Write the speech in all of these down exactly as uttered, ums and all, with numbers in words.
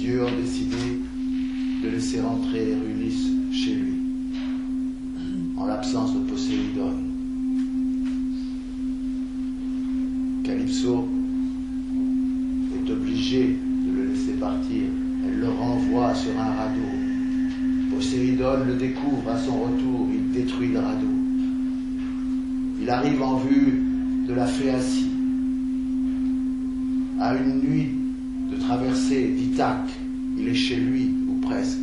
dieux ont décidé de laisser rentrer Ulysse chez lui, en l'absence de Poséidon. Calypso est obligée de le laisser partir. Elle le renvoie sur un radeau. Poséidon le découvre à son retour. Il détruit le radeau. Il arrive en vue de la Phéacie. À une nuit de traversée d'Ithaque, il est chez lui, ou presque.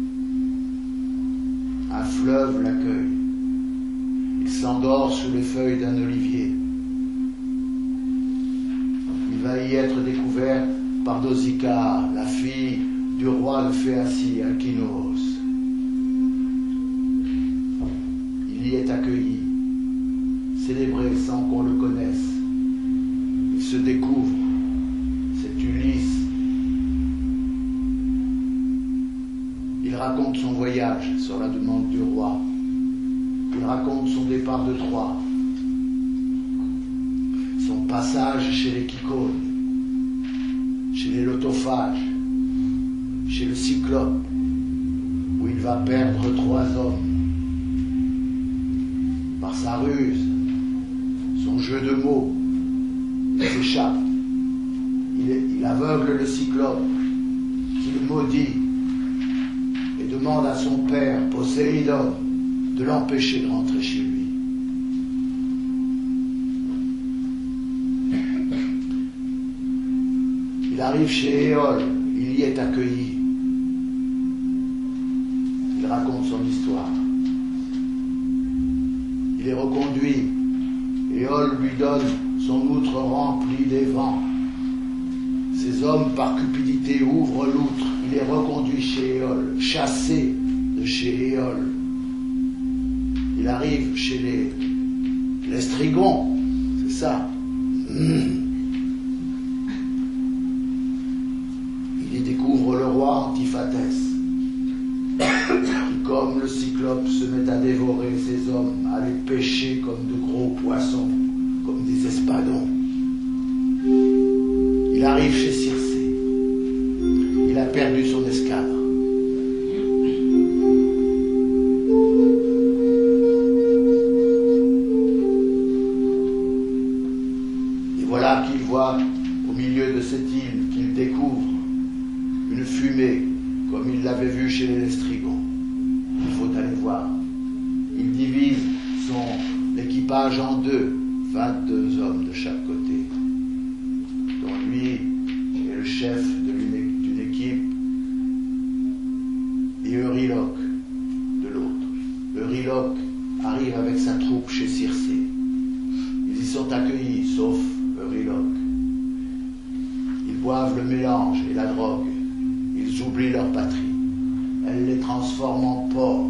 Un fleuve l'accueille. Il s'endort sous les feuilles d'un olivier. Il va y être découvert par Nausicaa, la fille du roi de Phéacie, Alkinoos. Il y est accueilli, célébré sans qu'on le connaisse. Il se découvre, c'est Ulysse. Il raconte son voyage sur la demande du roi. Il raconte son départ de Troie, son passage chez les Kyclones, chez les Lotophages, chez le Cyclope, où il va perdre trois hommes. Par sa ruse, son jeu de mots, il s'échappe. Il, est, il aveugle le Cyclope, qui le maudit et demande à son père, Poséidon, de l'empêcher de rentrer chez lui. Il arrive chez Éole, il y est accueilli. Il raconte son histoire. Il est reconduit. Éole lui donne son outre rempli des vents. Ces hommes, par cupidité, ouvrent l'outre. Il est reconduit chez Éole, chassé de chez Éole. Il arrive chez les, les Strigons, c'est ça. Mmh. Il y découvre le roi Antiphatès, qui, comme le Cyclope, se met à dévorer ces hommes, à les pêcher comme de gros poissons, comme des espadons. Il arrive chez Circé. Il a perdu son escadre. Qu'il voit au milieu de cette île, qu'il découvre une fumée, comme il l'avait vue chez les Lestrigons. Il faut aller voir. Il divise son équipage en deux, vingt-deux hommes de chaque côté, dont lui est le chef d'une équipe, et Euryloque de l'autre. Euryloque arrive avec sa troupe chez Circé. Ils y sont accueillis, sauf Euryloque. Ils boivent le mélange et la drogue. Ils oublient leur patrie. Elle les transforme en porcs.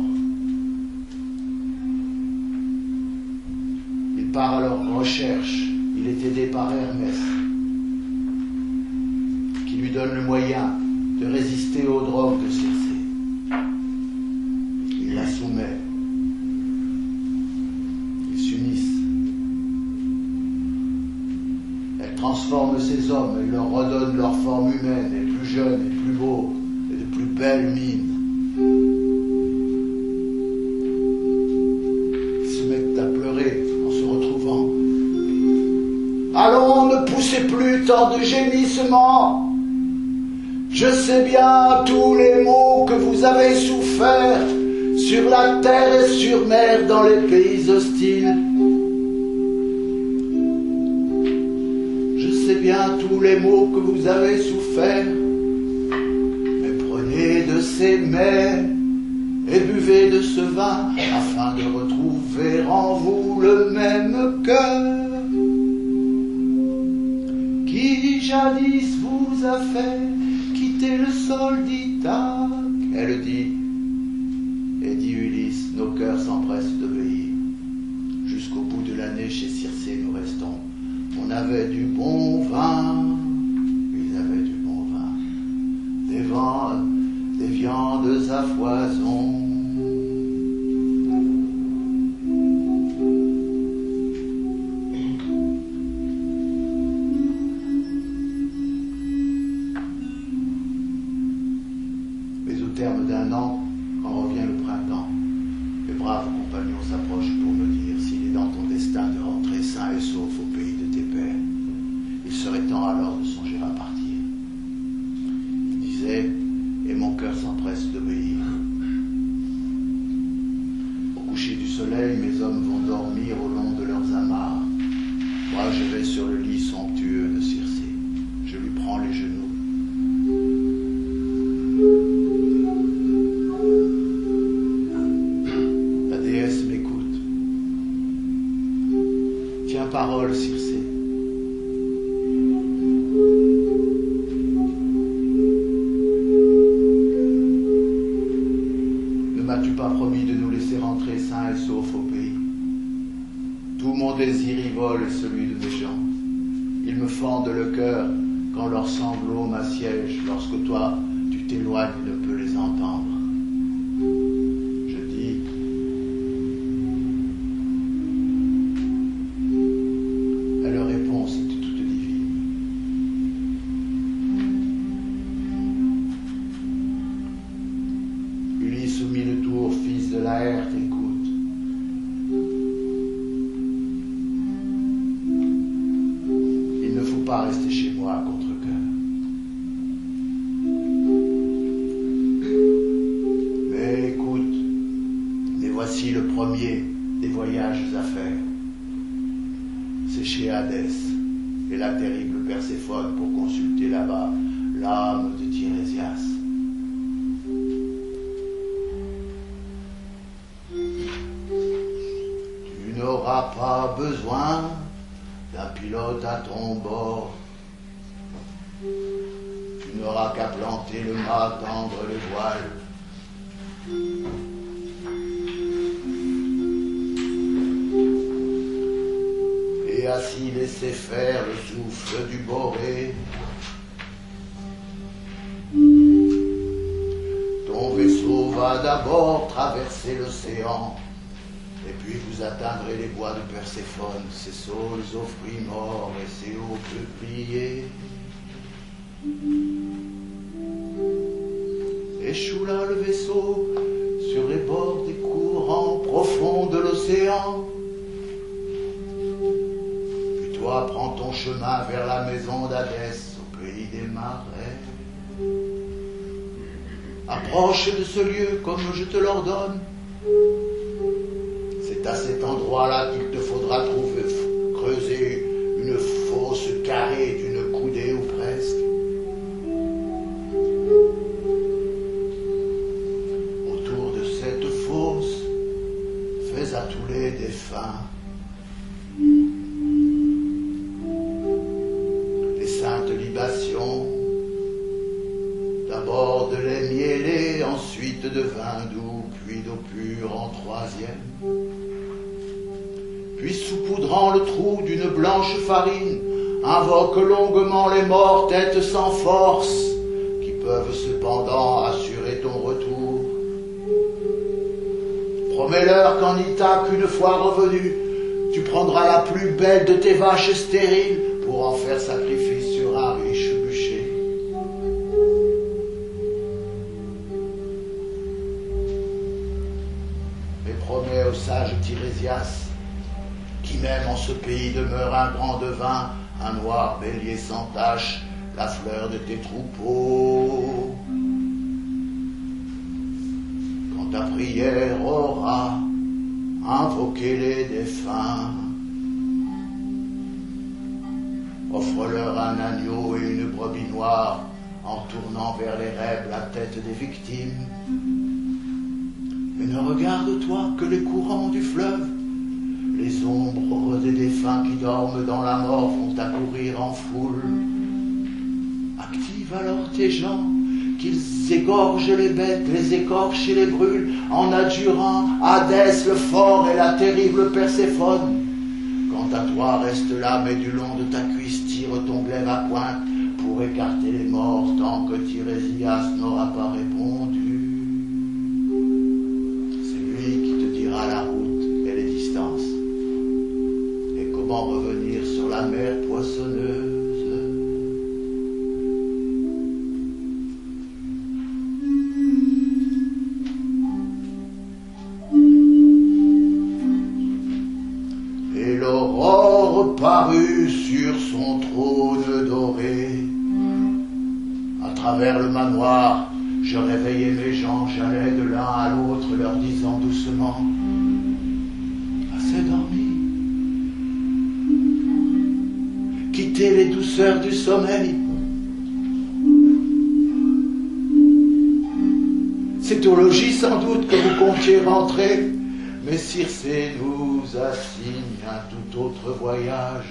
Il part à leur recherche. Il est aidé par Hermès, qui lui donne le moyen de résister aux drogues de Circé. Il la soumet. Ils s'unissent. Transforme ces hommes et leur redonne leur forme humaine, et plus jeunes, et plus beaux, et de plus belles mines. Ils se mettent à pleurer en se retrouvant. Allons, ne poussez plus tant de gémissements. Je sais bien tous les maux que vous avez soufferts sur la terre et sur mer dans les pays hostiles. Je sais bien tous les maux que vous avez soufferts, mais prenez de ces mets et buvez de ce vin, afin de retrouver en vous le même cœur qui jadis vous a fait quitter le sol d'Ithaque. Elle dit, et dit Ulysse, nos cœurs s'empressent d'obéir. Jusqu'au bout de l'année chez Circé nous restons. On avait du bon vin, ils avaient du bon vin, des vents, des viandes à foison. terme d'un an, quand revient le printemps, mes braves compagnons s'approchent pour me dire s'il est dans ton destin de rentrer sain et sauf au pays de tes pères. Il serait temps alors de songer à partir. Il disait, et mon cœur s'empresse d'obéir. Au coucher du soleil, mes hommes vont dormir au long de leurs amarres. Moi, je vais sur le lit somptueux de Circé. Je lui prends les genoux. La déesse m'écoute. Tiens parole, Circé. Ne m'as-tu pas promis de nous laisser rentrer sains et saufs au pays? Tout mon désir y vole et celui de mes gens. Ils me fendent le cœur quand leurs sanglots m'assiègent. Lorsque toi, tu t'éloignes, ne peux les entendre. Je dis, et leur réponse est toute divine. Ulysse au mille tours, fils de Laërte, écoute. Pas rester chez moi à contre-cœur. Mais écoute, mais voici le premier des voyages à faire. C'est chez Hadès et la terrible Perséphone pour consulter là-bas l'âme de Tirésias. Tu n'auras pas besoin d'un pilote à ton bord. Tu n'auras qu'à planter le mât, tendre les voiles. Et ainsi laisser faire le souffle du Borée. Ton vaisseau va d'abord traverser l'océan. Et puis vous atteindrez les bois de Perséphone, ses saules aux fruits morts et ses hauts peupliers. Échoue là le vaisseau sur les bords des courants profonds de l'océan. Puis toi prends ton chemin vers la maison d'Hadès, au pays des marais. Approche de ce lieu comme je te l'ordonne. C'est à cet endroit-là qu'il te faudra trouver, creuser une fosse carrée d'une coudée ou presque. Autour de cette fosse, fais à tous les défunts les saintes libations, d'abord de lait mielé, ensuite de vin doux, puis d'eau pure en troisième. Puis saupoudrant le trou d'une blanche farine, invoque longuement les morts, têtes sans force, qui peuvent cependant assurer ton retour. Promets-leur qu'en Ithaque, une fois revenu, tu prendras la plus belle de tes vaches stériles pour en faire sacrifice sur un riche bûcher. Mais promets au sage Tirésias, qui même en ce pays demeure un grand devin, un noir bélier sans tache, la fleur de tes troupeaux. Quand ta prière aura invoqué les défunts, offre-leur un agneau et une brebis noire, en tournant vers les rêves la tête des victimes. Et ne regarde-toi que les courants du fleuve. Les ombres des défunts qui dorment dans la mort vont accourir en foule. Active alors tes gens, qu'ils égorgent les bêtes, les écorchent et les brûlent, en adjurant Hadès le fort et la terrible Perséphone. Quant à toi, reste là, mais du long de ta cuisse tire ton glaive à pointe pour écarter les morts tant que Tirésias n'aura pas répondu. C'est lui qui te dira la route et les distances. Comment revenir sur la mer poissonneuse. sur son trône doré. À travers le manoir, je réveillais mes gens, j'allais de l'un à l'autre, leur disant doucement: assez dormi. Quittez les douceurs du sommeil. C'est au logis sans doute que vous comptiez rentrer, mais Circé nous assigne un tout autre voyage.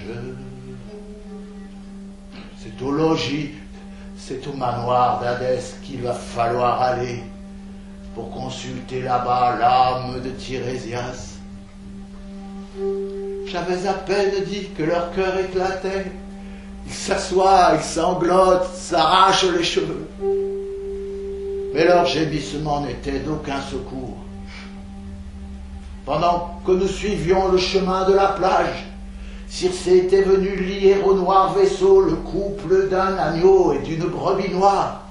C'est au logis, c'est au manoir d'Hadès qu'il va falloir aller pour consulter là-bas l'âme de Tirésias. J'avais à peine dit que leur cœur éclatait. Ils s'assoient, ils sanglotent, s'arrachent les cheveux. Mais leur gémissement n'était d'aucun secours. Pendant que nous suivions le chemin de la plage, Circé était venue lier au noir vaisseau le couple d'un agneau et d'une brebis noire.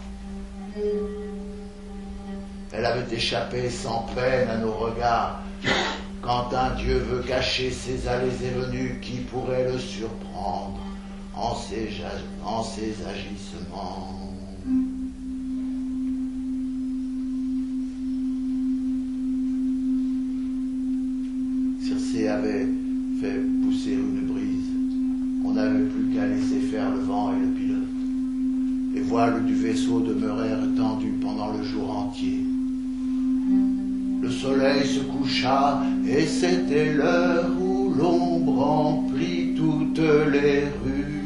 Elle avait échappé sans peine à nos regards. Quand un Dieu veut cacher ses allées et venues, qui pourrait le surprendre en ses, en ses agissements? Circé avait fait pousser une brise. On n'avait plus qu'à laisser faire le vent et le pilote. Les voiles du vaisseau demeurèrent tendues pendant le jour entier. Le soleil se coucha et c'était l'heure où l'ombre emplit toutes les rues.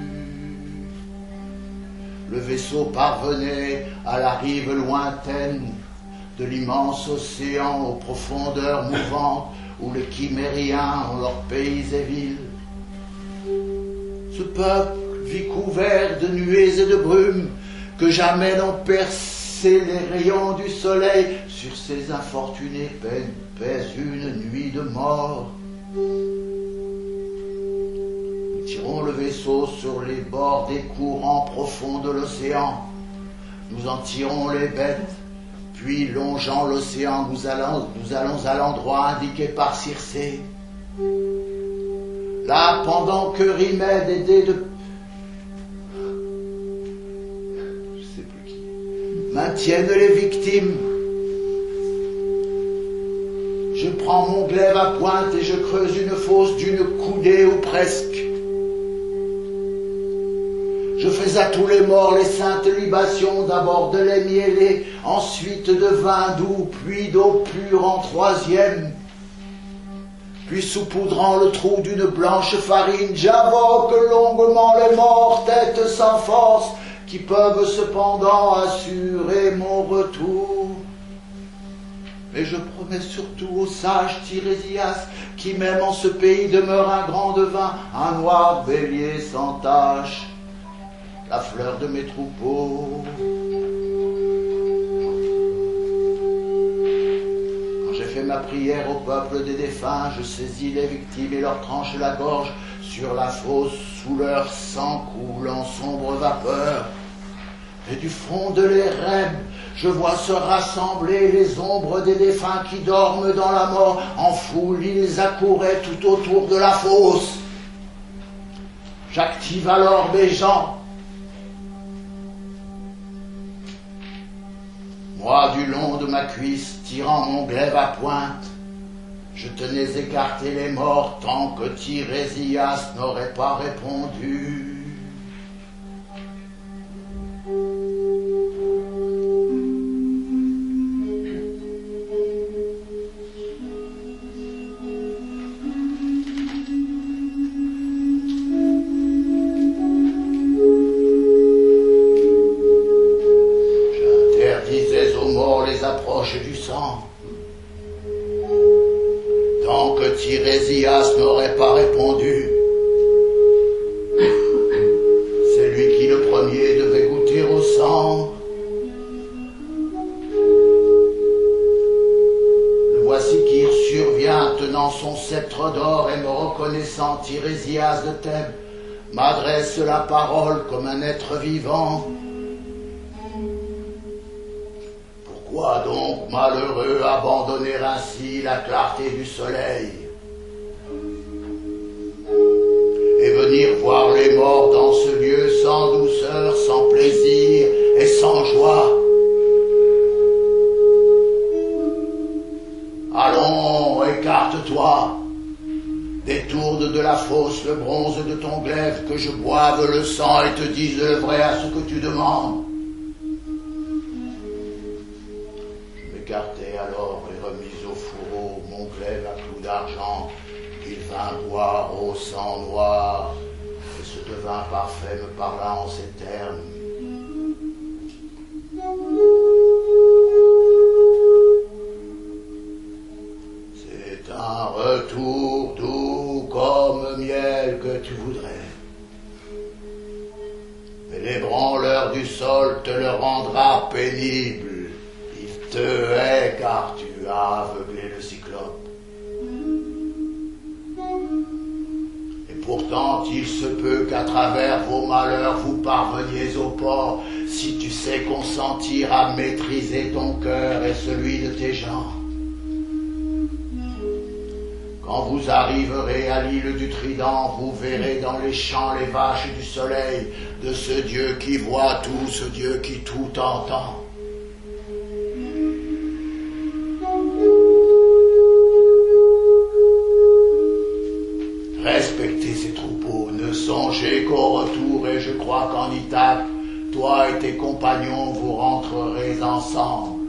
Le vaisseau parvenait à la rive lointaine de l'immense océan aux profondeurs mouvantes où les Chimériens ont leurs pays et villes. Ce peuple vit couvert de nuées et de brumes que jamais n'ont percé les rayons du soleil. Sur ces infortunés pèse une nuit de mort. Nous tirons le vaisseau sur les bords des courants profonds de l'océan. Nous en tirons les bêtes, puis longeant l'océan, nous allons, nous allons à l'endroit indiqué par Circé. Là, pendant que Rimède aidé de... Je sais plus qui... maintiennent les victimes, je prends mon glaive à pointe et je creuse une fosse d'une coudée ou presque. Je fais à tous les morts les saintes libations, d'abord de lait mielé, ensuite de vin doux, puis d'eau pure en troisième. Puis saupoudrant le trou d'une blanche farine, j'invoque longuement les morts, têtes sans force, qui peuvent cependant assurer mon retour. Mais je promets surtout au sage Tirésias, qui même en ce pays demeure un grand devin, un noir bélier sans tache, la fleur de mes troupeaux. Quand j'ai fait ma prière au peuple des défunts, je saisis les victimes et leur tranche la gorge. Sur la fosse, sous leur sang coule en sombre vapeur. Et du fond de l'érème, je vois se rassembler les ombres des défunts qui dorment dans la mort. En foule, ils accouraient tout autour de la fosse. J'active alors mes gens. Moi, du long de ma cuisse, tirant mon glaive à pointe, je tenais écarter les morts tant que Tirésias n'aurait pas répondu. Du sang. Tant que Tirésias n'aurait pas répondu, c'est lui qui le premier devait goûter au sang. Le voici qui survient tenant son sceptre d'or et me reconnaissant Tirésias de Thèbes, m'adresse la parole comme un être vivant. Pourquoi donc, malheureux, abandonner ainsi la clarté du soleil et venir venir voir les morts dans ce lieu sans douceur, sans plaisir et sans joie. Allons, écarte-toi, détourne de la fosse le bronze de ton glaive, que je boive le sang et te dise le vrai à ce que tu demandes. Je m'écartai alors et remis au fourreau mon glaive à clous d'argent. Il vint boire au sang noir, et ce devint parfait me parla en ces termes. C'est un retour doux comme miel que tu voudrais. Mais l'ébranleur du sol te le rendra pénible. Il te hait car tu as aveuglé le cyclope. Pourtant, il se peut qu'à travers vos malheurs, vous parveniez au port, si tu sais consentir à maîtriser ton cœur et celui de tes gens. Quand vous arriverez à l'île du Trident, vous verrez dans les champs les vaches du soleil, de ce Dieu qui voit tout, ce Dieu qui tout entend. Respectez ces troupeaux, ne songez qu'au retour, et je crois qu'en Ithaque, toi et tes compagnons, vous rentrerez ensemble.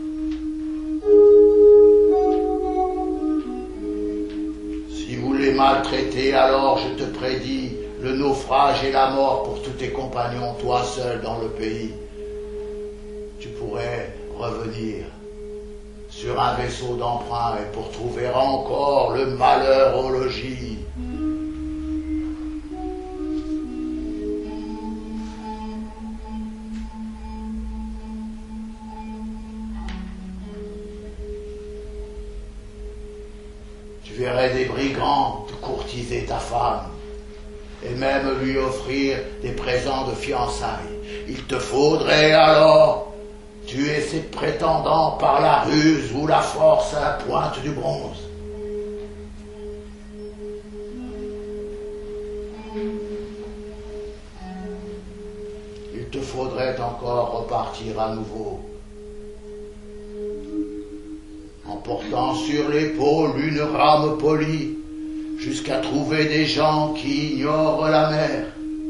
Si vous les maltraitez, alors je te prédis le naufrage et la mort pour tous tes compagnons, toi seul dans le pays. Tu pourrais revenir sur un vaisseau d'emprunt et pour trouver encore le malheur au logis. Tu verrais des brigands te courtiser ta femme et même lui offrir des présents de fiançailles. Il te faudrait alors tuer ces prétendants par la ruse ou la force à la pointe du bronze. Il te faudrait encore repartir à nouveau, en portant sur l'épaule une rame polie, jusqu'à trouver des gens qui ignorent la mer,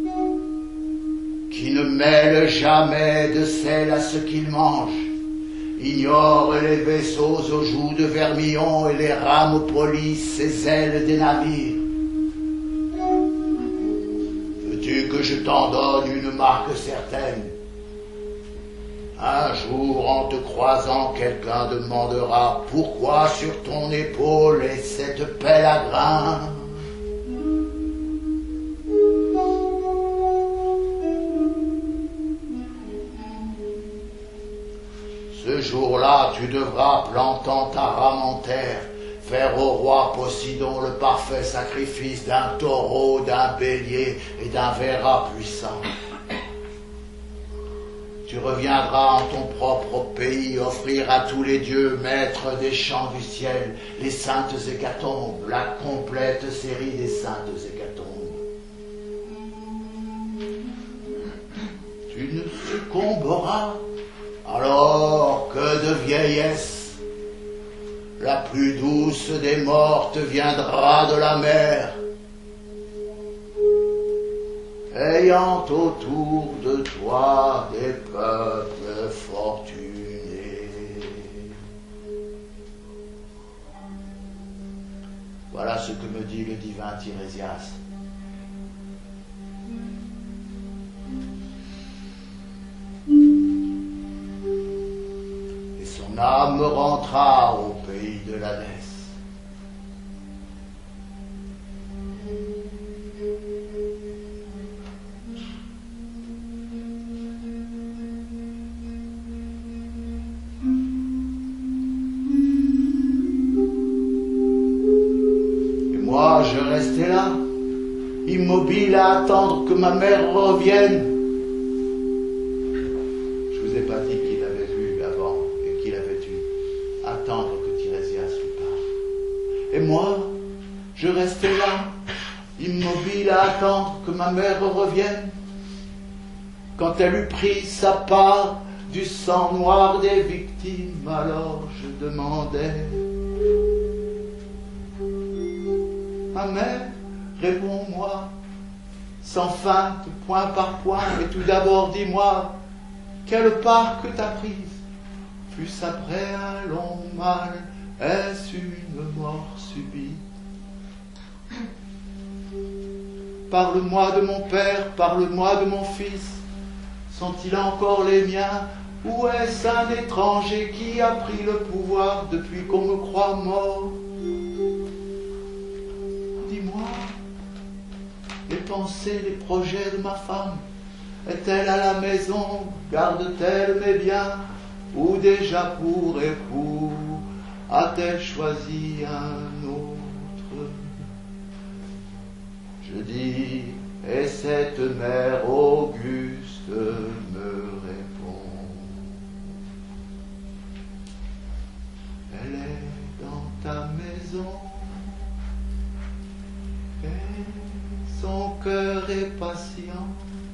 qui ne mêlent jamais de sel à ce qu'ils mangent, ignorent les vaisseaux aux joues de vermillon et les rames polies, ces ailes des navires. Veux-tu que je t'en donne une marque certaine? Un jour, en te croisant, quelqu'un demandera pourquoi sur ton épaule est cette pelle à grains. Ce jour-là, tu devras, plantant ta rame en terre, faire au roi Poséidon le parfait sacrifice d'un taureau, d'un bélier et d'un verra puissant. Tu reviendras en ton propre pays offrir à tous les dieux, maîtres des chants du ciel, les saintes hécatombes, la complète série des saintes hécatombes. Tu ne succomberas alors que de vieillesse. La plus douce des mortes viendra de la mer, ayant autour de toi des peuples fortunés. Voilà ce que me dit le divin Tirésias. Et son âme rentra au pays de l'Hadès. Je restais là, immobile à attendre que ma mère revienne. Je vous ai pas dit qu'il avait vu avant et qu'il avait dû attendre que Tirésias lui parle. Et moi, je restais là, immobile à attendre que ma mère revienne. Quand elle eut pris sa part du sang noir des victimes, alors je demandais: ma mère, réponds-moi, sans feinte, point par point, et tout d'abord dis-moi, quelle part que t'as prise? Fût-ce après un long mal, est-ce une mort subite? Parle-moi de mon père, parle-moi de mon fils. Sont-ils encore les miens, ou est-ce un étranger qui a pris le pouvoir depuis qu'on me croit mort? Dis-moi, les pensées, les projets de ma femme, est-elle à la maison, garde-t-elle mes biens, ou déjà pour époux a-t-elle choisi un autre? Je dis, et cette mère auguste me répond: elle est dans ta maison, et son cœur est patient,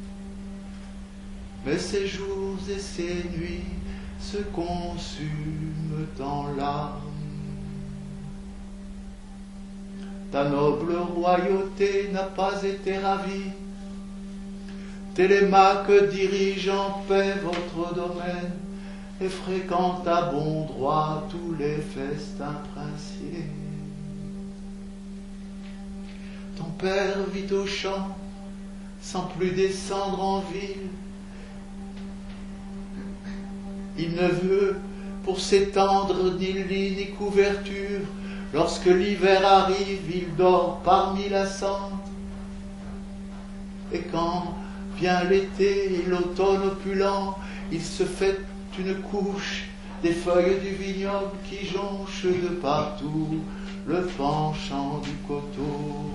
mais ses jours et ses nuits se consument en larmes. Ta noble royauté n'a pas été ravie, Télémaque dirige en paix votre domaine et fréquente à bon droit tous les festins princiers. Ton père vit au champ, sans plus descendre en ville. Il ne veut pour s'étendre ni lit ni couverture. Lorsque l'hiver arrive, il dort parmi la cendre. Et quand vient l'été et l'automne opulent, il se fait une couche des feuilles du vignoble qui jonchent de partout le penchant du coteau.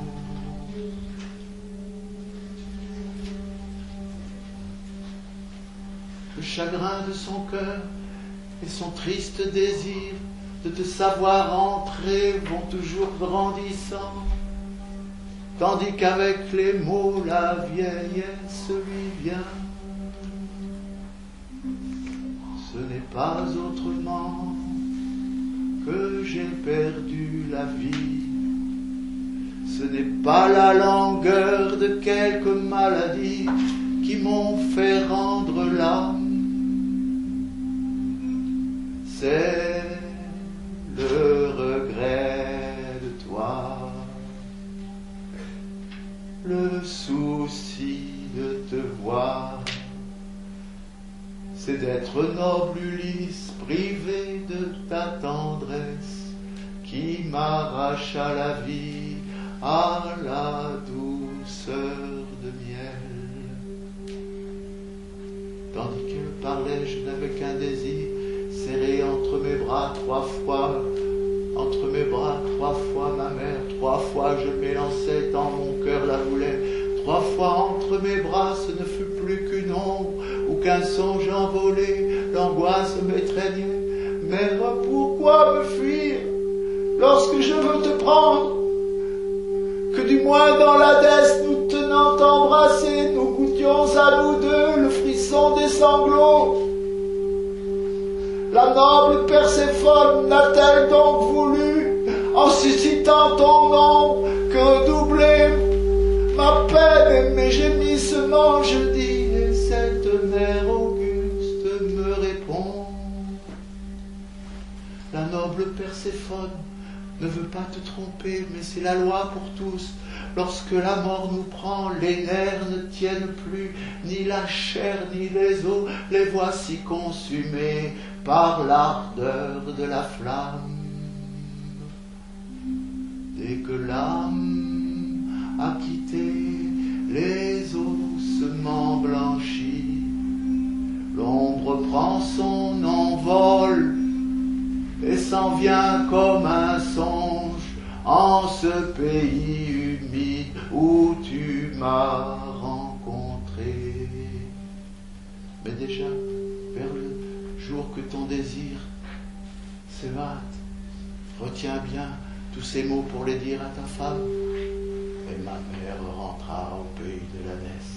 Le chagrin de son cœur et son triste désir de te savoir entrer vont toujours grandissant, tandis qu'avec les mots la vieillesse lui vient. Ce n'est pas autrement que j'ai perdu la vie, ce n'est pas la langueur de quelques maladies qui m'ont fait rendre l'âme, c'est le regret de toi, le souci de te voir, c'est d'être noble Ulysse, privé de ta tendresse, qui m'arrache à la vie, à la douceur de miel. Tandis qu'elle parlait, je n'avais qu'un désir, serré entre mes bras trois fois, entre mes bras trois fois ma mère, trois fois je m'élançais tant mon cœur la voulait, trois fois entre mes bras ce ne fut plus qu'une ombre ou qu'un songe envolé, l'angoisse m'étreignait. Mère, pourquoi me fuir lorsque je veux te prendre? Que du moins dans l'Hadès, nous tenant embrassés, nous goûtions à nous deux le frisson des sanglots. La noble Perséphone n'a-t-elle donc voulu, en suscitant ton ombre, que redoubler ma peine et mes gémissements? Je dis, et cette mère auguste me répond: la noble Perséphone ne veut pas te tromper, mais c'est la loi pour tous. Lorsque la mort nous prend, les nerfs ne tiennent plus, ni la chair ni les os, les voici consumés par l'ardeur de la flamme. Dès que l'âme a quitté les ossements blanchis, l'ombre prend son envol et s'en vient comme un songe en ce pays humide où tu m'as rencontré. Mais déjà, vers le jour que ton désir s'évade, retiens bien tous ces mots pour les dire à ta femme. Et ma mère rentra au pays de l'Hadès.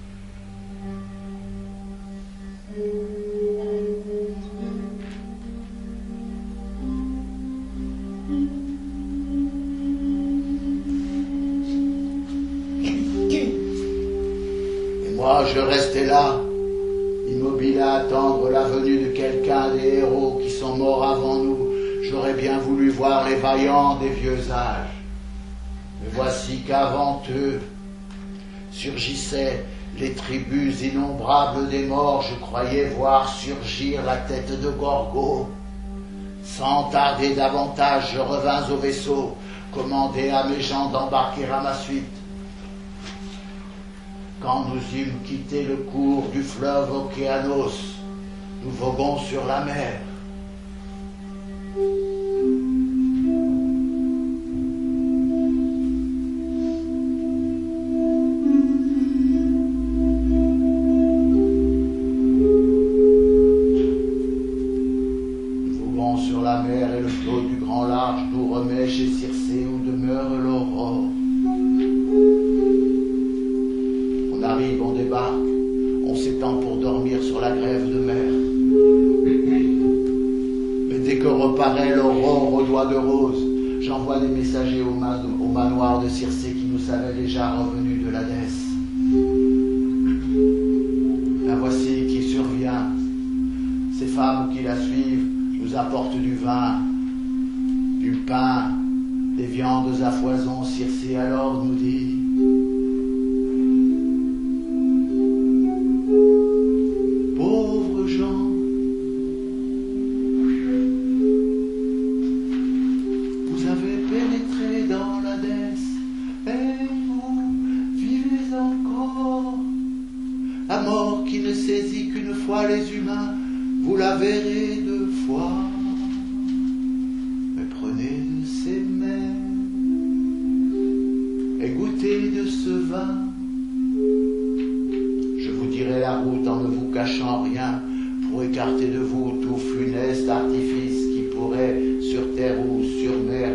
Et moi, je restais là, immobile à attendre la venue de quelqu'un des héros qui sont morts avant nous. J'aurais bien voulu voir les vaillants des vieux âges. Mais voici qu'avant eux surgissaient les tribus innombrables des morts. Je croyais voir surgir la tête de Gorgo. Sans tarder davantage, je revins au vaisseau, commandai à mes gens d'embarquer à ma suite. Quand nous eûmes quitté le cours du fleuve Océanos, nous voguons sur la mer. J'envoie des messagers au, man au manoir de Circé qui nous savait déjà revenus de l'Hadès. La voici qui survient. Ces femmes qui la suivent nous apportent du vin, du pain, des viandes à foison. Circé alors nous dit: pauvres gens, dans l'Hadès, et vous vivez encore. La mort qui ne saisit qu'une fois les humains, vous la verrez deux fois. Mais prenez de ces mers et goûtez de ce vin. Je vous dirai la route en ne vous cachant rien, pour écarter de vous tout funeste artifice qui pourrait, sur terre ou sur mer,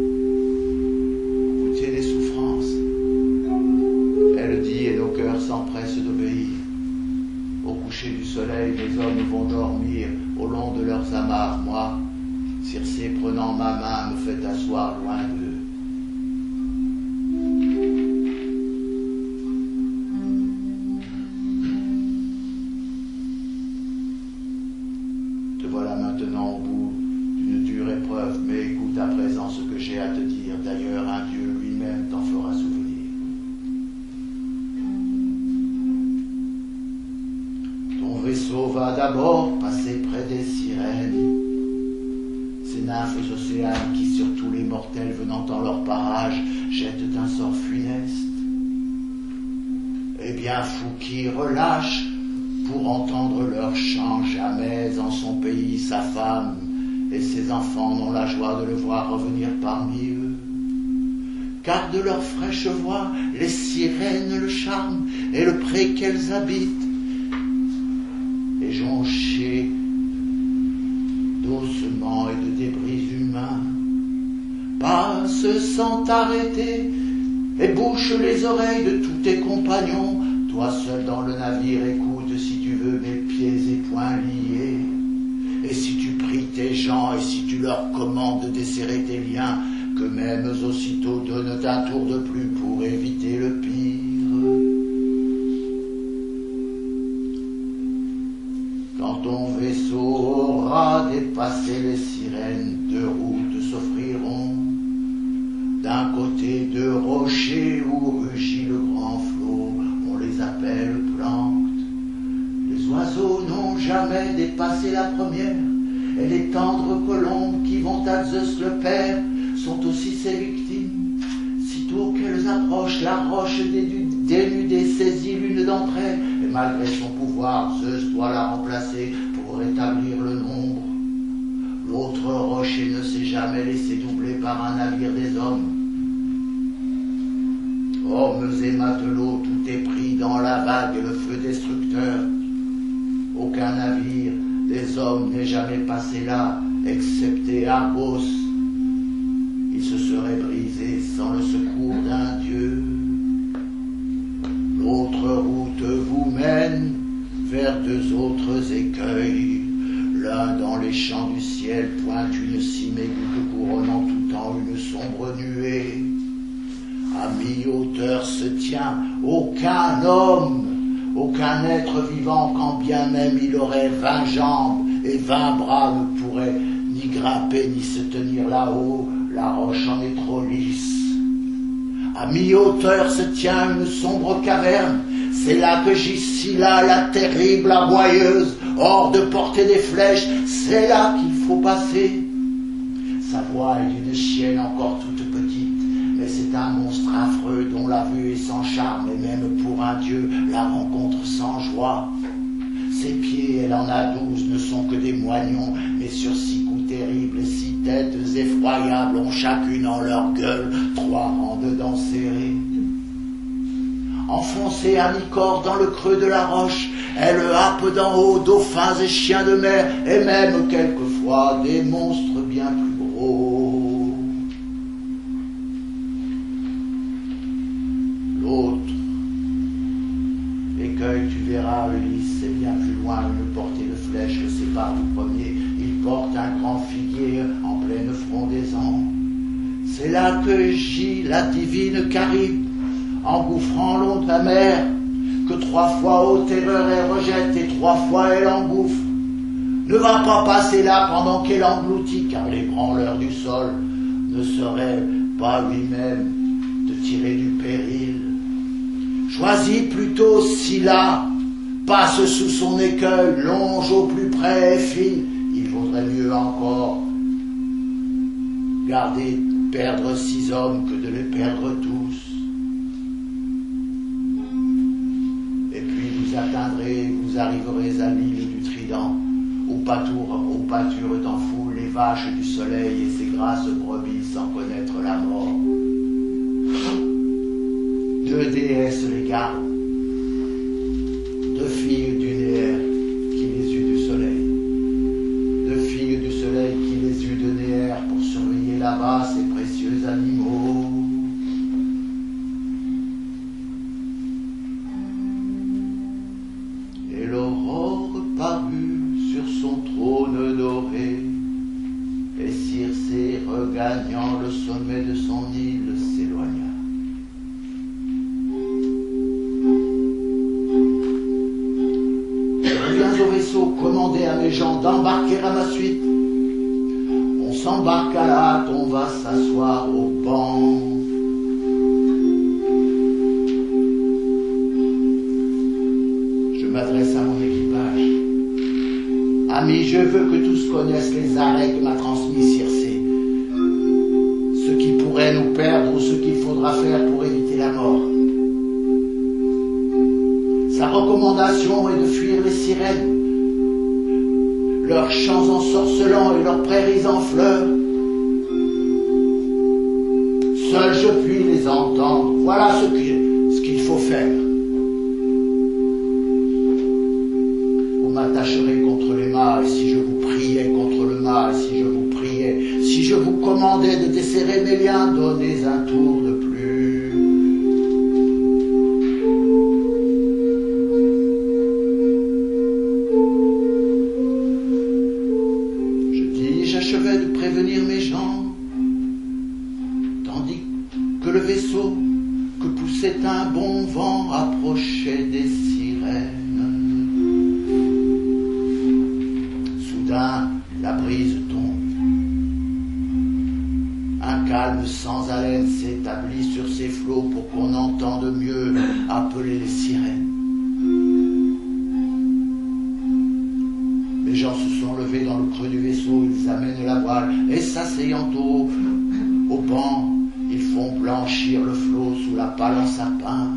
des souffrances. Elle dit, et nos cœurs s'empressent d'obéir. Au coucher du soleil, les hommes vont dormir au long de leurs amarres. Moi, Circé, prenant ma main, me fait asseoir loin d'eux. Te voilà maintenant au bout d'une dure épreuve, mais écoute à présent ce que j'ai à te dire. D'ailleurs, un Dieu lui-même t'en fera souvenir. Ton vaisseau va d'abord passer près des sirènes, ces nymphes océanes qui, sur tous les mortels venant en leur parage, jettent un sort funeste. Et bien fou qui relâche pour entendre leur chant, jamais en son pays sa femme et ses enfants n'ont la joie de le voir revenir parmi eux. Car de leur fraîche voix, les sirènes le charment, et le pré qu'elles habitent est jonché d'ossements et de débris humains, passe sans t'arrêter et bouche les oreilles de tous tes compagnons. Toi seul dans le navire, écoute si tu veux mes pieds et poings liés. Et si tu pries tes gens, et si tu leur commandes de desserrer tes liens, qu'eux-mêmes aussitôt donnent un tour de plus pour éviter le pire. Quand ton vaisseau aura dépassé les sirènes, deux routes s'offriront. D'un côté deux rochers où rugit le grand flot, on les appelle planctes. Les oiseaux n'ont jamais dépassé la première, et les tendres colombes qui vont à Zeus le Père sont aussi ses victimes. Sitôt qu'elles approchent, la roche dénudée saisit l'une d'entre elles, et malgré son pouvoir, Zeus doit la remplacer pour rétablir le nombre. L'autre rocher ne s'est jamais laissé doubler par un navire des hommes. Hommes et matelots, tout est pris dans la vague et le feu destructeur. Aucun navire des hommes n'est jamais passé là, excepté Argos. il se serait brisé sans le secours d'un Dieu. L'autre route vous mène vers deux autres écueils. L'un dans les champs du ciel pointe une cime aiguë couronnant tout temps une sombre nuée. À mi-hauteur se tient aucun homme, aucun être vivant, quand bien même il aurait vingt jambes et vingt bras, ne pourrait ni grimper ni se tenir là-haut, la roche en est trop lisse. À mi-hauteur se tient une sombre caverne, c'est là que gît là la terrible aboyeuse, hors de portée des flèches, c'est là qu'il faut passer. Sa voix est d'une chienne encore toute petite, mais c'est un monstre affreux dont la vue est sans charme, et même pour un dieu, la rencontre sans joie. Ses pieds, elle en a douze, ne sont que des moignons, mais sur six coups terribles et six têtes effroyables ont chacune en leur gueule trois rangs de dents serrées. Enfoncée à mi-corps dans le creux de la roche, elle happe d'en haut dauphins et chiens de mer, et même quelquefois des monstres bien plus gros. L'autre écueil, tu verras, Ulysse, c'est bien plus loin, une portée de flèche le sépare du premier. Il porte un grand figuier en pleine frondaison. C'est là que gît la divine Charybde, engouffrant l'eau de la mer, que trois fois ô terreur elle rejette et trois fois elle engouffre. Ne va pas passer là pendant qu'elle engloutit, car l'ébranleur du sol ne serait pas lui-même de tirer du péril. Choisis plutôt Scylla, passe sous son écueil, longe au plus près et file. Il vaudrait mieux encore garder, perdre six hommes que de les perdre tous. Et puis vous atteindrez, vous arriverez à l'île du Trident, où pâturent, où pâturent en foule les vaches du soleil et ses grasses brebis sans connaître la mort. Deux déesses les gardent, deux filles du Néaire qui les eut du soleil, deux filles du soleil qui les eut de Néaire pour surveiller là-bas ces précieux animaux. Et l'aurore parut sur son trône doré, et Circé, regagnant le sommet de son île, s'éloigna. Au vaisseau, commandez à mes gens d'embarquer à ma suite. On s'embarque à la hâte, on va s'asseoir au banc. Je m'adresse à mon équipage. Amis, je veux que tous connaissent les arrêts que m'a transmis Circé. Ce qui pourrait nous perdre ou ce qu'il faudra faire pour éviter la mort. Sa recommandation est de fuir les sirènes, leurs chants ensorcelants et leurs prairies en fleurs. Seul je puis les entendre, voilà ce qu'il, ce qu'il faut faire. Vous m'attacherez contre les mâts, et si je vous priais contre le mât, et si je vous priais, si je vous commandais de desserrer mes liens, donnez un tour de plus. J'achevais de prévenir mes gens, tandis que le vaisseau que poussait un bon vent approchait des sirènes. Soudain, la brise tombe. Un calme sans haleine s'établit sur ces flots pour qu'on entende mieux appeler les sirènes. Les gens se sont levés dans le creux du vaisseau, ils amènent la voile, et s'asseyant au, au banc, ils font blanchir le flot sous la pale en sapin.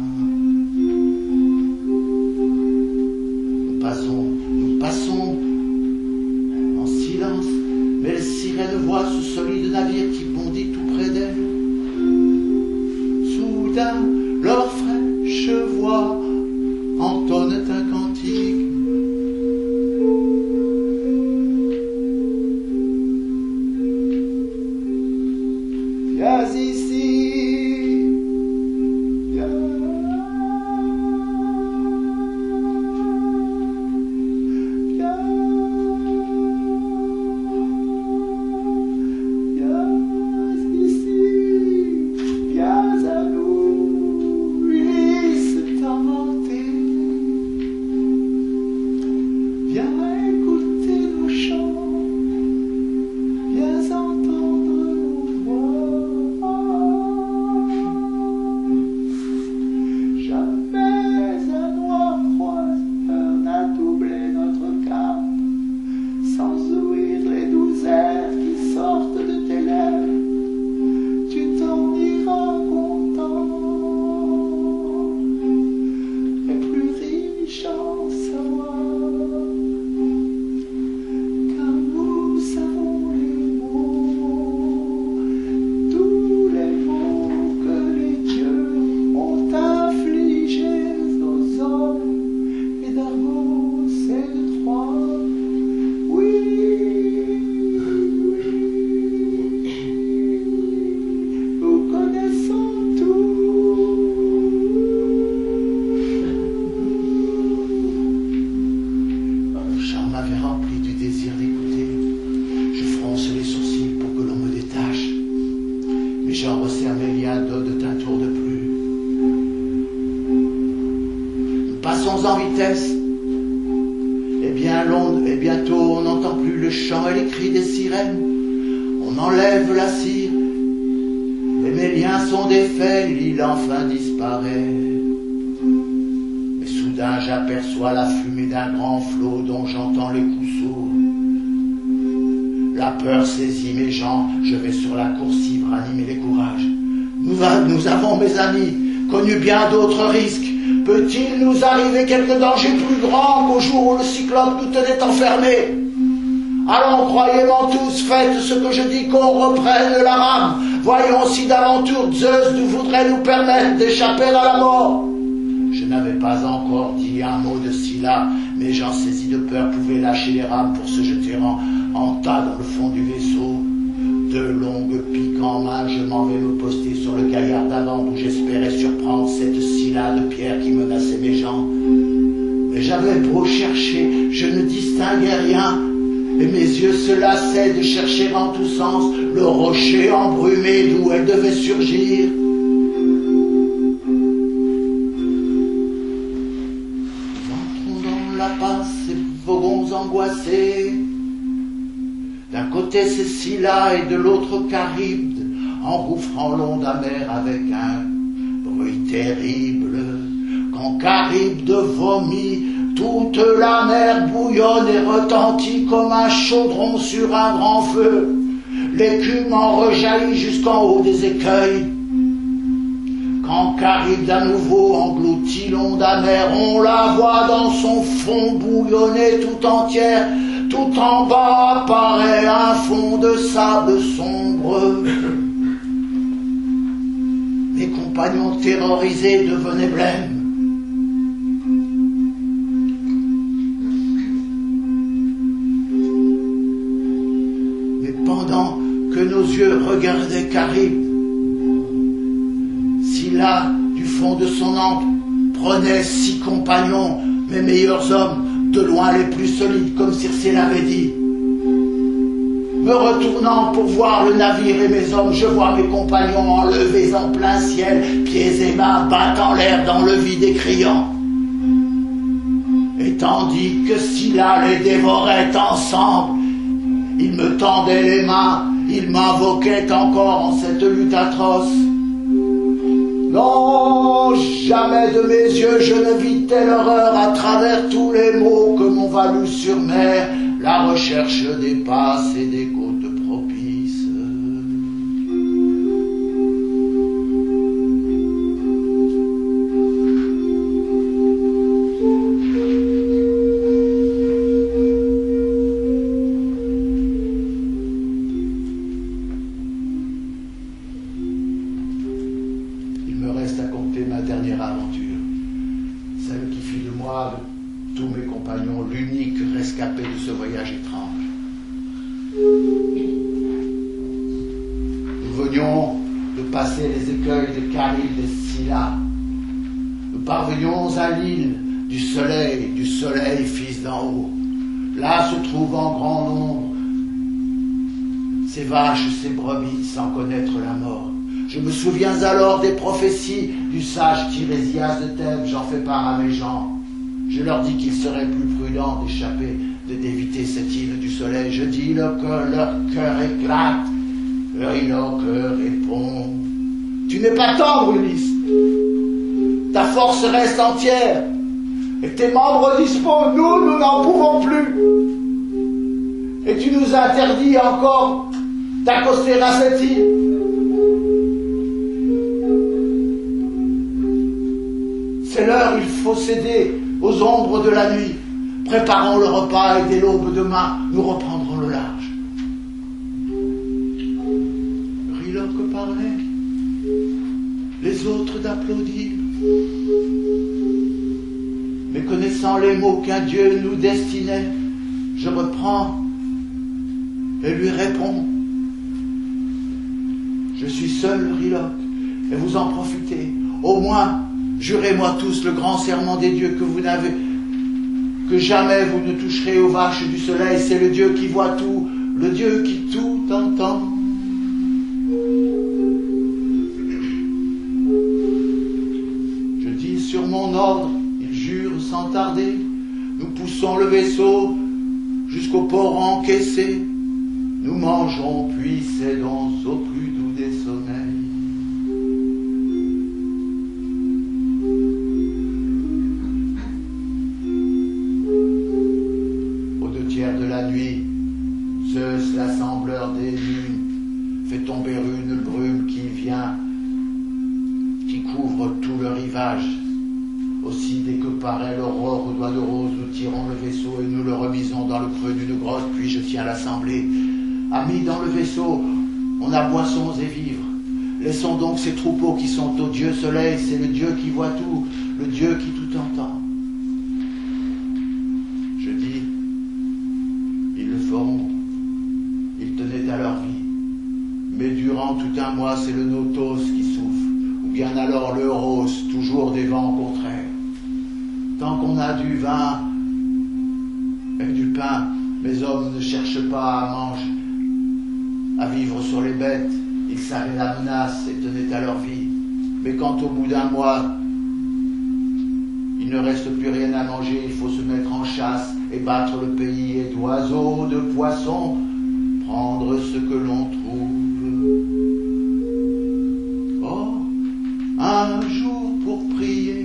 Nous passons, nous passons en silence, mais les sirènes voient ce solide navire qui bondit tout près d'elles. Soudain, leur fraîche voix entonne un cantique. marchons en vitesse. Et bien long, et bientôt on n'entend plus le chant et les cris des sirènes. On enlève la cire, et mes liens sont défaits, l'île enfin disparaît. Mais soudain j'aperçois la fumée d'un grand flot dont j'entends les coups sourds. La peur saisit mes jambes, je vais sur la coursive ranimer les courages. Nous, va, nous avons, mes amis, connu bien d'autres risques. Peut-il nous arriver quelque danger plus grand qu'au jour où le cyclope nous tenait enfermés? Allons, croyez-moi tous, faites ce que je dis, qu'on reprenne la rame. Voyons si d'aventure Zeus nous voudrait nous permettre d'échapper à la mort. Je n'avais pas encore dit un mot de Scylla, mais j'en saisis de peur pouvaient lâcher les rames pour se jeter en, en tas dans le fond du vaisseau. De longues piques en main, je m'en vais me poster sur le gaillard d'avant où j'espérais surprendre cette Scylla de pierre qui menaçait mes jambes. Mais j'avais beau chercher, je ne distinguais rien, et mes yeux se lassaient de chercher en tous sens le rocher embrumé d'où elle devait surgir. Nous entrons dans la passe et vogons angoissés. D'un côté c'est Scylla et de l'autre Charybde, engouffrant l'onde amère avec un bruit terrible. Quand Charybde vomit, toute la mer bouillonne et retentit comme un chaudron sur un grand feu. L'écume en rejaillit jusqu'en haut des écueils. Quand Charybde à nouveau engloutit l'onde amère, on la voit dans son fond bouillonner tout entière. Tout en bas apparaît un fond de sable sombre. Mes compagnons terrorisés devenaient blêmes. Mais pendant que nos yeux regardaient Charybde, Scylla, du fond de son antre, prenait six compagnons, mes meilleurs hommes, de loin les plus solides, comme Circé l'avait dit. Me retournant pour voir le navire et mes hommes, je vois mes compagnons enlevés en plein ciel, pieds et mains battant l'air dans le vide et criant. Et tandis que Scylla les dévorait ensemble, ils me tendaient les mains, ils m'invoquaient encore en cette lutte atroce. Non, jamais de mes yeux je ne vis telle horreur à travers tous les maux que m'ont valu sur mer la recherche des passes et des côtes propices. Ma dernière aventure, celle qui fit de moi, de tous mes compagnons, l'unique rescapé de ce voyage étrange. Nous venions de passer les écueils de Charybde et Scylla. Nous parvenions à l'île du soleil, du soleil fils d'en haut. Là se trouvent en grand nombre ces vaches, ces brebis, sans connaître la mort. Je me souviens alors des prophéties du sage Tirésias de Thèbes, j'en fais part à mes gens. Je leur dis qu'il serait plus prudent d'échapper, de d'éviter cette île du soleil. Je dis le que leur cœur éclate, Euryloque répond. Tu n'es pas tendre, Ulysse. Ta force reste entière, et tes membres disposent, nous, nous n'en pouvons plus. Et tu nous interdis encore d'accoster à cette île. C'est l'heure, il faut céder aux ombres de la nuit. Préparons le repas et dès l'aube demain, nous reprendrons le large. Euryloque parlait, les autres d'applaudir. Mais connaissant les mots qu'un Dieu nous destinait, je reprends et lui réponds. Je suis seul, Euryloque, et vous en profitez. Au moins, jurez-moi tous le grand serment des dieux que vous n'avez, que jamais vous ne toucherez aux vaches du soleil. C'est le Dieu qui voit tout, le Dieu qui tout entend. Je dis sur mon ordre, ils jure sans tarder. Nous poussons le vaisseau jusqu'au port encaissé. Nous mangeons puis cédons au plus doux des sommeils. Aux deux tiers de la nuit, Zeus, l'assembleur des lunes, fait tomber une brume qui vient, qui couvre tout le rivage. Aussi, dès que paraît l'aurore aux doigts de rose, nous tirons le vaisseau et nous le remisons dans le creux d'une grotte, puis je tiens l'assemblée. Amis dans le vaisseau, on a boissons et vivres. Laissons donc ces troupeaux qui sont au Dieu soleil, c'est le Dieu qui voit tout, le Dieu qui tout entend. Je dis, ils le feront, ils tenaient à leur vie. Mais durant tout un mois, c'est le Notos qui souffle, ou bien alors l'Euros, toujours des vents contraires. Tant qu'on a du vin et du pain, mes hommes ne cherchent pas à manger, à vivre sur les bêtes. Ils savaient la menace et tenaient à leur vie. Mais quand au bout d'un mois, il ne reste plus rien à manger, il faut se mettre en chasse et battre le pays et d'oiseaux, de poissons, prendre ce que l'on trouve. Or, un jour pour prier,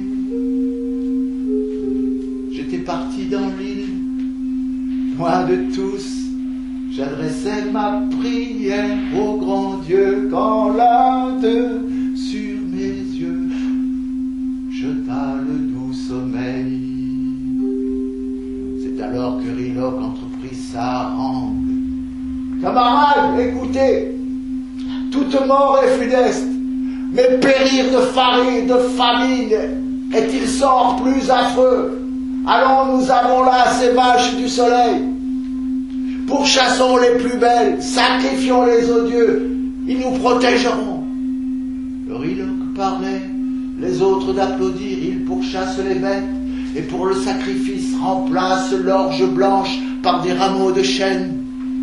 j'étais parti dans l'île, loin de tous. J'adressais ma prière au grand Dieu quand l'un d'eux, sur mes yeux, jeta le doux sommeil. C'est alors que Riloc entreprit sa harangue. Camarades, écoutez, toute mort est funeste, mais périr de farine, de famine, est-il sort plus affreux? Allons, nous avons là ces vaches du soleil. Pourchassons les plus belles, sacrifions les odieux, ils nous protégeront. Le Riloc parlait, les autres d'applaudir, ils pourchassent les bêtes, et pour le sacrifice remplacent l'orge blanche par des rameaux de chêne.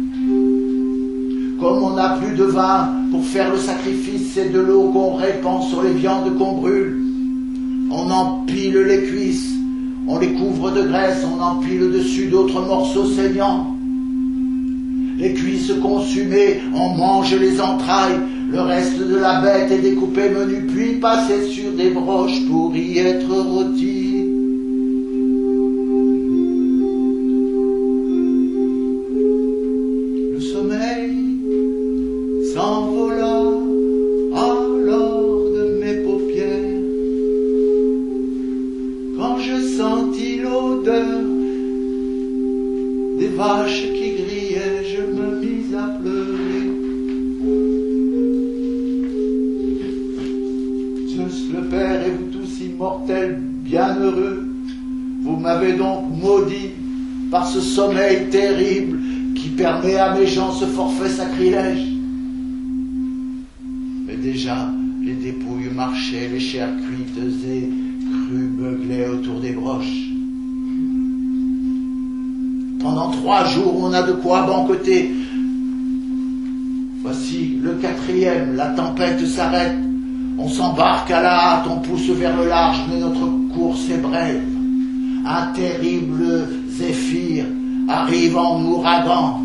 Comme on n'a plus de vin pour faire le sacrifice, c'est de l'eau qu'on répand sur les viandes qu'on brûle. On empile les cuisses, on les couvre de graisse, on empile dessus d'autres morceaux saignants. Les cuisses consumées, on mange les entrailles, le reste de la bête est découpé menu, puis passé sur des broches pour y être rôti. Le sommeil s'envola alors de mes paupières, quand je sentis l'odeur des vaches qui grillaient, je me mis à pleurer. Zeus le Père et vous tous immortels, bienheureux, vous m'avez donc maudit par ce sommeil terrible qui permet à mes gens ce forfait sacrilège. Mais déjà, les dépouilles marchaient, les chairs cuites et crues beuglaient autour des broches. Pendant trois jours, on a de quoi banqueter. Voici le quatrième, la tempête s'arrête. On s'embarque à la hâte, on pousse vers le large, mais notre course est brève. Un terrible zéphyr arrive en ouragan.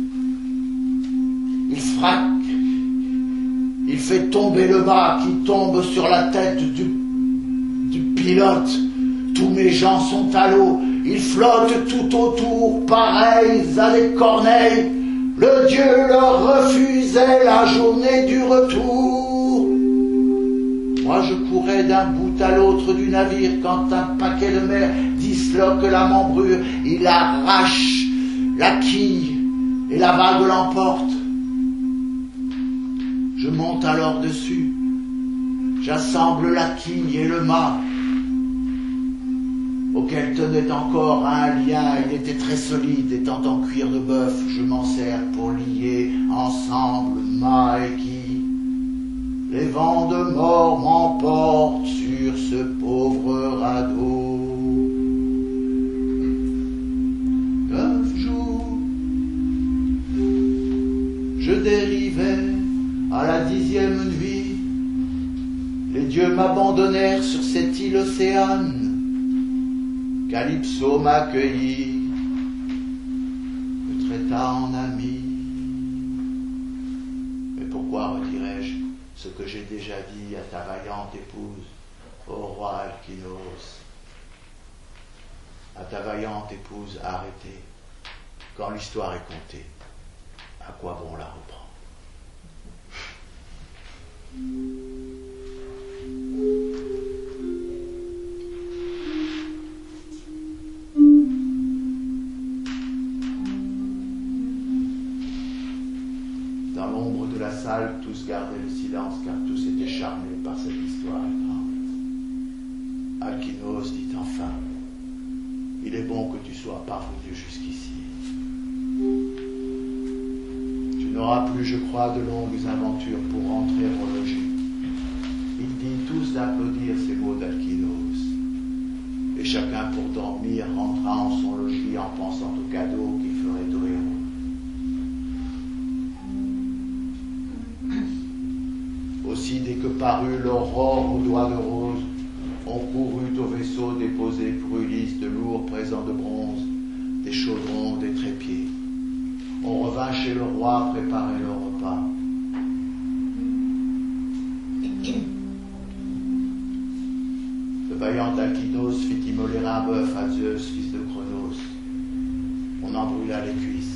Il frappe, il fait tomber le mât qui tombe sur la tête du, du pilote. Tous mes gens sont à l'eau. Ils flottent tout autour, pareils à des corneilles. Le Dieu leur refusait la journée du retour. Moi je courais d'un bout à l'autre du navire quand un paquet de mer disloque la membrure. Il arrache la quille et la vague l'emporte. Je monte alors dessus. J'assemble la quille et le mât, auquel tenait encore un lien. Il était très solide, étant en cuir de bœuf. Je m'en sers pour lier ensemble mât et quille. Les vents de mort m'emportent sur ce pauvre radeau. Neuf jours, je dérivais à la dixième nuit. Les dieux m'abandonnèrent sur cette île océane. Calypso m'accueillit, me traita en ami. Mais pourquoi redirais-je ce que j'ai déjà dit à ta vaillante épouse, ô roi Alkinoos, à ta vaillante épouse arrêtée, quand l'histoire est contée, à quoi bon la reprendre? Dans l'ombre de la salle, tous gardaient le silence, car tous étaient charmés par cette histoire étrange. Alkinoos dit enfin: il est bon que tu sois parvenu jusqu'ici. Tu n'auras plus, je crois, de longues aventures pour rentrer au logis. Ils dit tous d'applaudir ces mots d'Alkinoos. Et chacun, pour dormir, rentra en son logis en pensant au cadeau qu'il ferait au héros. Aussi, dès que parut l'aurore aux doigts de rose, on courut au vaisseau déposer pour Ulysse de lourds présents de bronze, des chaudrons, des trépieds. On revint chez le roi préparer le repas. Le vaillant Alkinoos fit immoler un bœuf à Zeus, fils de Cronos. On en brûla les cuisses.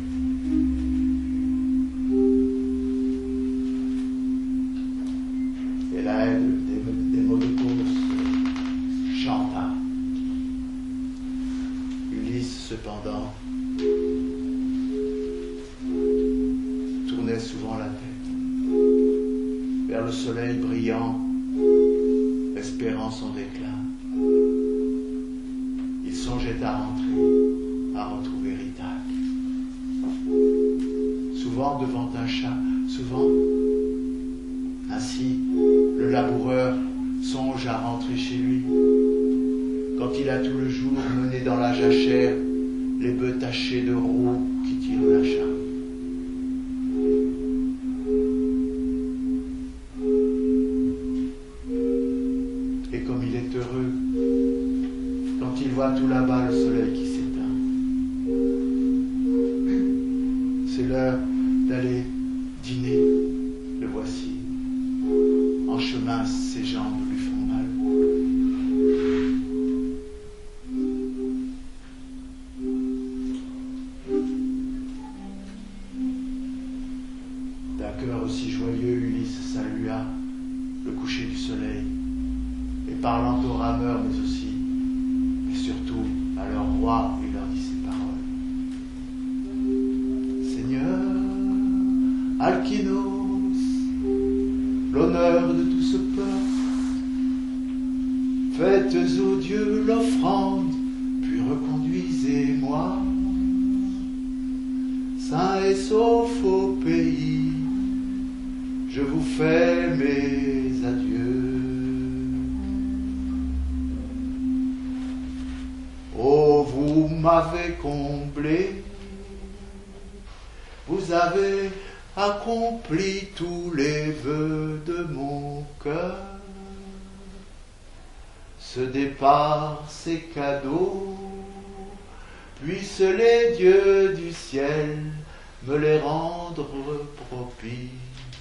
Et la haine des, des Molocos chanta. Ulysse, cependant, tournait souvent la tête vers le soleil brillant, espérant son déclin. Il songeait à rentrer, à retrouver Ithaque. Souvent devant un chat, souvent. Ainsi, le laboureur songe à rentrer chez lui. Quand il a tout le jour mené dans la jachère les bœufs tachés de roues qui tirent la charrue. Et comme il est heureux quand il voit tout là-bas le soleil qui s'éteint. C'est l'heure d'aller dîner, le voici. En chemin, ses jambes lui font mal. D'un cœur aussi joyeux, Ulysse salua le coucher du soleil, et parlant aux rameurs, mais aussi, et surtout à leur roi, il leur dit ces paroles. Seigneur Alkinoos, l'honneur de tout ce peuple, faites aux dieux l'offrande, puis reconduisez-moi, sain et sauf au pays, je vous fais mes adieux. Oh, vous m'avez comblé, vous avez accompli tous les vœux de mon cœur. Ce départ, ces cadeaux, puissent les dieux du ciel me les rendre propices.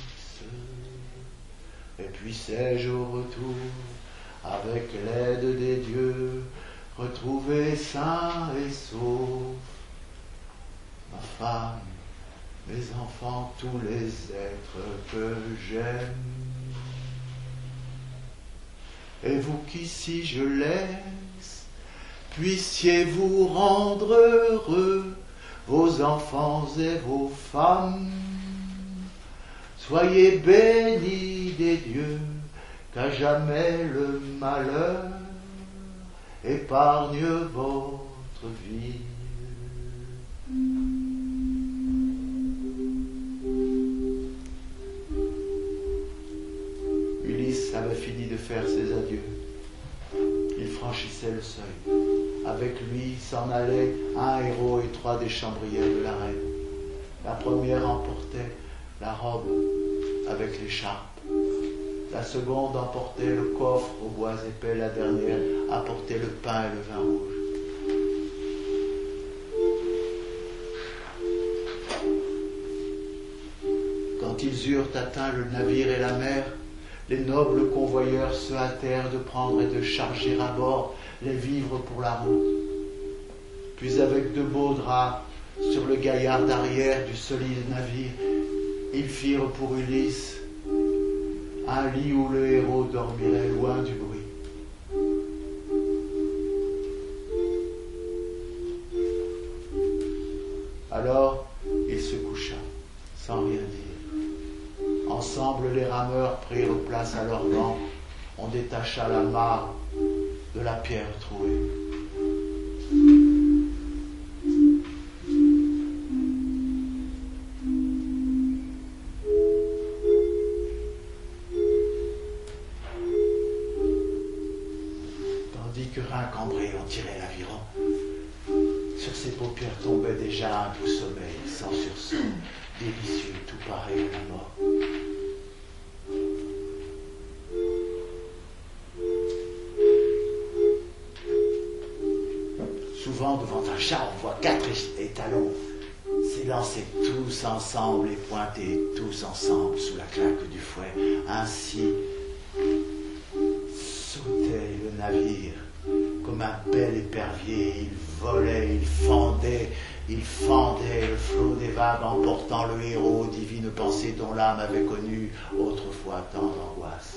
Et puissais-je au retour, avec l'aide des dieux, retrouver sain et sauf ma femme, mes enfants, tous les êtres que j'aime. Et vous qu'ici je laisse, puissiez vous rendre heureux, vos enfants et vos femmes. Soyez bénis des dieux, qu'à jamais le malheur épargne votre vie. Ulysse avait fini de faire ses adieux. Il franchissait le seuil. Avec lui s'en allaient un héros et trois des chambrières de la reine. La première emportait la robe avec l'écharpe. La seconde emportait le coffre aux bois épais. La dernière apportait le pain et le vin rouge. quand ils eurent atteint le navire et la mer, les nobles convoyeurs se hâtèrent de prendre et de charger à bord les vivres pour la route. Puis avec de beaux draps sur le gaillard d'arrière du solide navire, ils firent pour Ulysse un lit où le héros dormirait loin du bruit. Alors il se coucha, sans rien dire. Ensemble, les rameurs prirent place à leur banc. On détacha la mare de la pierre trouée. Tandis que Rincambré en tirait l'aviron, sur ses paupières tombait déjà un doux sommeil, sans sursaut, délicieux, tout pareil à la mort. Souvent, devant un char, on voit quatre étalons s'élancer tous ensemble et pointer tous ensemble sous la claque du fouet. Ainsi sautait le navire comme un bel épervier. Il volait, il fendait, il fendait le flot des vagues, emportant le héros, divine pensée dont l'âme avait connu autrefois tant d'angoisse.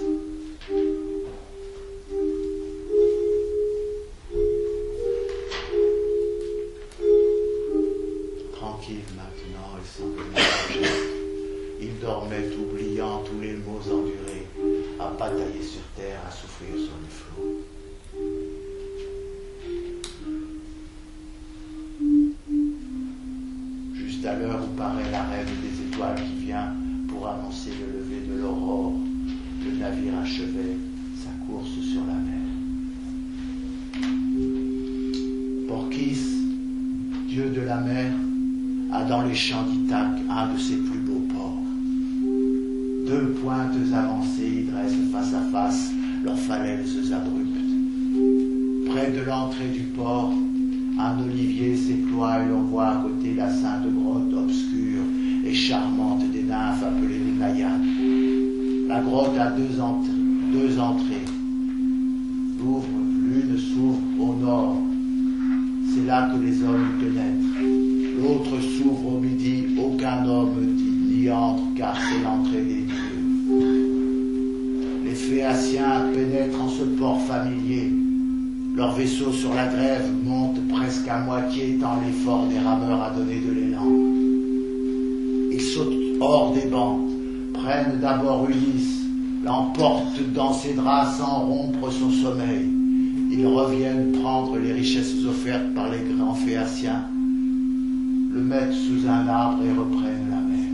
Tranquille maintenant et sans connaître le geste, il dormait oubliant tous les maux endurés, à batailler sur terre, à souffrir sur les flots. Juste à l'heure où paraît la reine des étoiles qui vient pour annoncer le lever de l'aurore, le navire achevait sa course sur la mer. Porquis, dieu de la mer, a dans les champs d'Ithaque un de ses plus beaux ports. Deux pointes avancées y dressent face à face leurs falaises abruptes. Près de l'entrée du port, un olivier s'éploie et l'on voit à côté la sainte grotte obscure et charmante des nymphes appelées les Naïades. La grotte a deux, entrées, deux entrées. L'ouvre, l'une s'ouvre au nord. C'est là que les hommes pénètrent. L'autre s'ouvre au midi, aucun homme n'y entre car c'est l'entrée des dieux. Les Phéaciens pénètrent en ce port familier. Leur vaisseau sur la grève monte presque à moitié tant l'effort des rameurs a donné de l'élan. Ils sautent hors des bancs, prennent d'abord Ulysse, l'emportent dans ses draps sans rompre son sommeil. Ils reviennent prendre les richesses offertes par les grands Phéaciens, le mettent sous un arbre et reprennent la mer.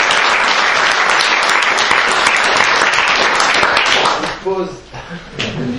Pause.